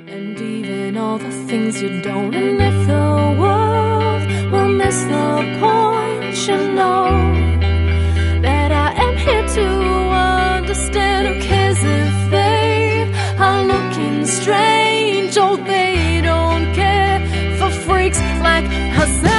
And even all the things you don't. And if the world will miss the point, you know that I am here to understand. Who cares if they are looking strange? Oh, they don't care for freaks like us.